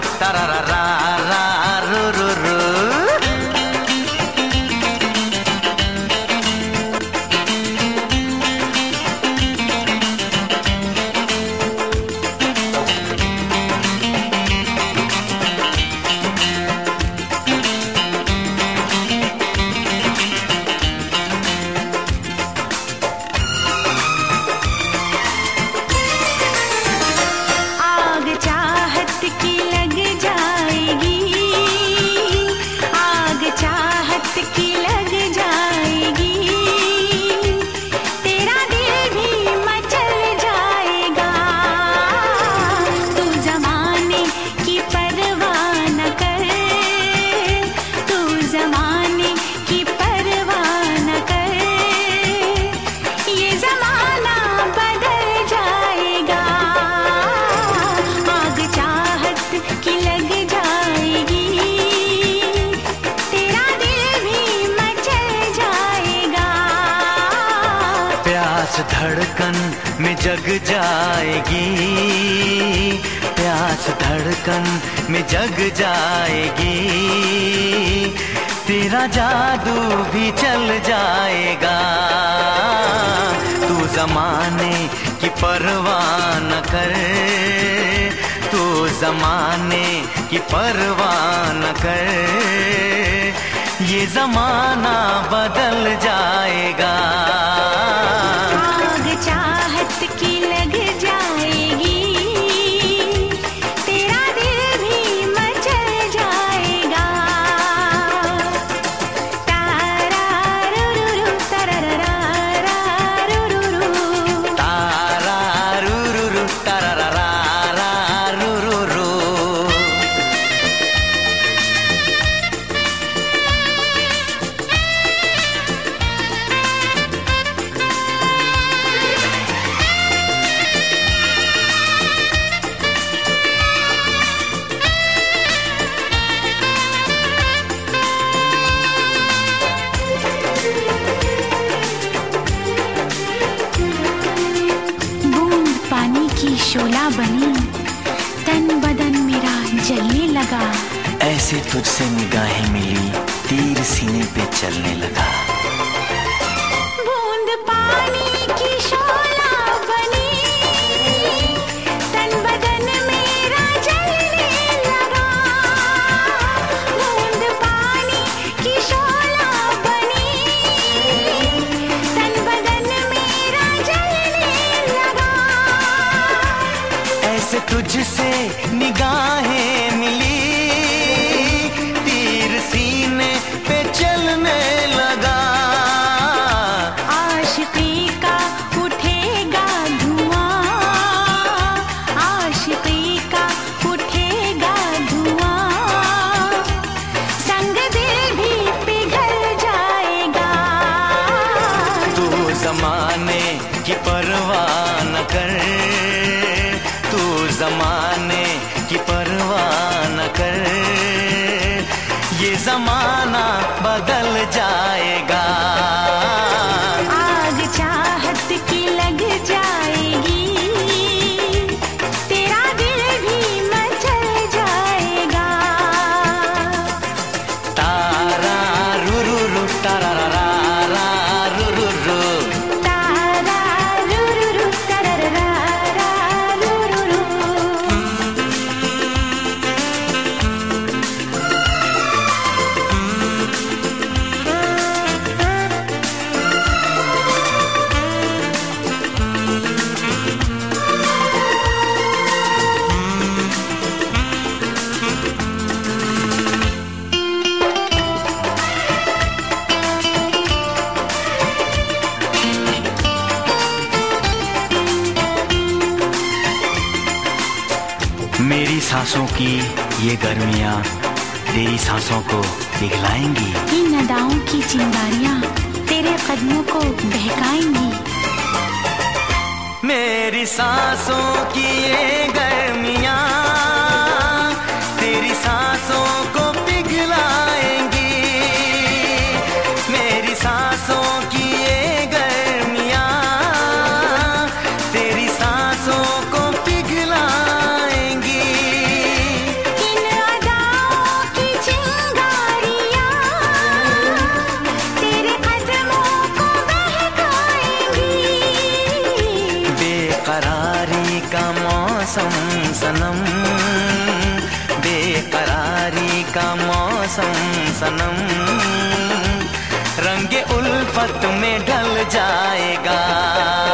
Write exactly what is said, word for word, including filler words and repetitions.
तारारा रा रू रू रू। धड़कन में जग जाएगी, प्यास धड़कन में जग जाएगी, तेरा जादू भी चल जाएगा। तू ज़माने की परवाह न कर, तू ज़माने की परवाह न कर, ये ज़माना बदल जाएगा। आग चाहत की लग जाएगी, तेरा दिल भी मचल जाएगा। तारा रू रू रू तारारा रा रू रू रू, तारा रू रू रू तारारा रा रू रू रू। शोला बनी, तन बदन मेरा जलने लगा। ऐसे तुझसे निगाहें मिली, तीर सीने पे चलने लगा। बूंद पानी की शोला बनी, तन बदन मेरा जलने लगा। बूंद पानी की शोला बनी, तन बदन मेरा जलने लगा। ऐसे तुझसे निगाहें मिली, तीर सीने पे चलने लगा। आशिकी का उठेगा धुआं, आशिकी का उठेगा धुआं, संग दिल भी पिघल जाएगा। तू ज़माने की परवाह न कर, तू ज़माने की परवाह न कर, ये ज़माना बदल जाएगा। आग चाहत की लग जाएगी, तेरा दिल भी मचल जाएगा। तारा रू रू रू तारारा रा रू रू रू, तारा रू रू रू तारारा रा रू रू रू। मेरी सांसों की ये गर्मियाँ तेरी सांसों को पिघलाएंगी। इन अदाओं की चिंगारियां तेरे कदमों को बहकाएंगी। मेरी सांसों की ये गर्मियाँ तेरी सांसों को पिघलाएंगी। मेरी सांसों की ये गर्मियाँ तेरी सांसों को पिघलाएंगी। इन मौसम सनम, रंगे उल्फत में ढल जाएगा।